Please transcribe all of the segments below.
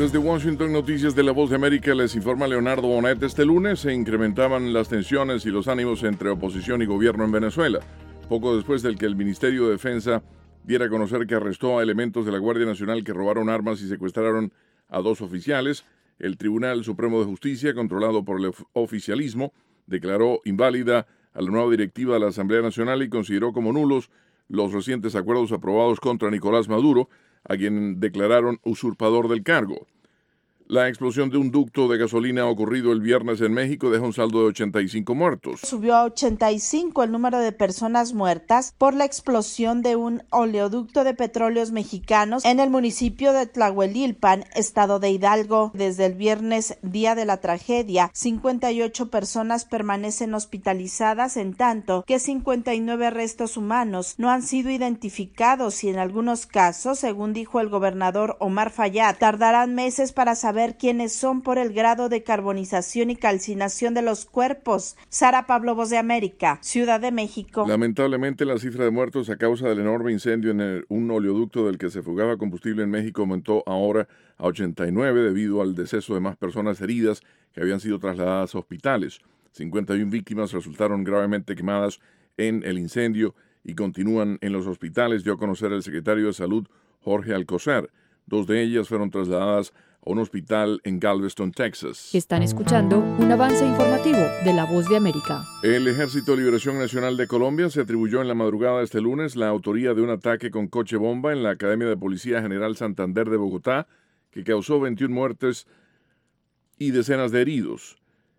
Desde Washington, Noticias de la Voz de América, les informa Leonardo Bonet. Este lunes se incrementaban las tensiones y los ánimos entre oposición y gobierno en Venezuela, poco después del que el Ministerio de Defensa diera a conocer que arrestó a elementos de la Guardia Nacional que robaron armas y secuestraron a 2 oficiales. El Tribunal Supremo de Justicia, controlado por el oficialismo, declaró inválida a la nueva directiva de la Asamblea Nacional y consideró como nulos los recientes acuerdos aprobados contra Nicolás Maduro, a quien declararon usurpador del cargo. La explosión de un ducto de gasolina ocurrido el viernes en México deja un saldo de 85 muertos. Subió a 85 el número de personas muertas por la explosión de un oleoducto de petróleos mexicanos en el municipio de Tlahuelilpan, estado de Hidalgo. Desde el viernes, día de la tragedia, 58 personas permanecen hospitalizadas, en tanto que 59 restos humanos no han sido identificados y en algunos casos, según dijo el gobernador Omar Fayad, tardarán meses para saber quiénes son por el grado de carbonización y calcinación de los cuerpos. Sara Pablo, Voz de América, Ciudad de México. Lamentablemente, la cifra de muertos a causa del enorme incendio en un oleoducto del que se fugaba combustible en México aumentó ahora a 89 debido al deceso de más personas heridas que habían sido trasladadas a hospitales. 51 víctimas resultaron gravemente quemadas en el incendio y continúan en los hospitales, dio a conocer el secretario de Salud, Jorge Alcocer. 2 de ellas fueron trasladadas a un hospital en Galveston, Texas. Están escuchando un avance informativo de La Voz de América. El Ejército de Liberación Nacional de Colombia se atribuyó en la madrugada de este lunes la autoría de un ataque con coche bomba en la Academia de Policía General Santander de Bogotá, que causó 21 muertes y decenas de heridos.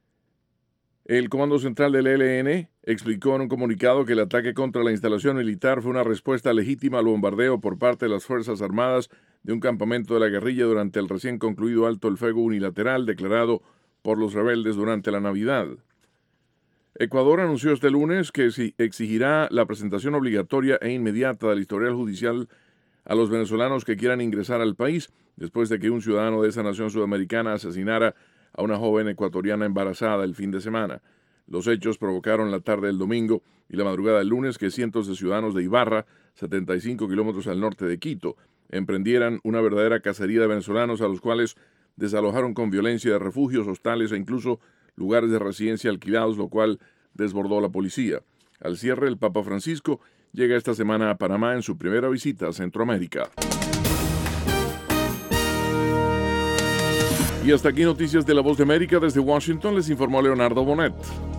El Comando Central del ELN explicó en un comunicado que el ataque contra la instalación militar fue una respuesta legítima al bombardeo por parte de las Fuerzas Armadas de un campamento de la guerrilla durante el recién concluido alto el fuego unilateral declarado por los rebeldes durante la Navidad. Ecuador anunció este lunes que exigirá la presentación obligatoria e inmediata del historial judicial a los venezolanos que quieran ingresar al país después de que un ciudadano de esa nación sudamericana asesinara a una joven ecuatoriana embarazada el fin de semana. Los hechos provocaron la tarde del domingo y la madrugada del lunes que cientos de ciudadanos de Ibarra, 75 kilómetros al norte de Quito, emprendieran una verdadera cacería de venezolanos a los cuales desalojaron con violencia de refugios, hostales e incluso lugares de residencia alquilados, lo cual desbordó la policía. Al cierre, el Papa Francisco llega esta semana a Panamá en su primera visita a Centroamérica. Y hasta aquí Noticias de la Voz de América. Desde Washington les informó Leonardo Bonet.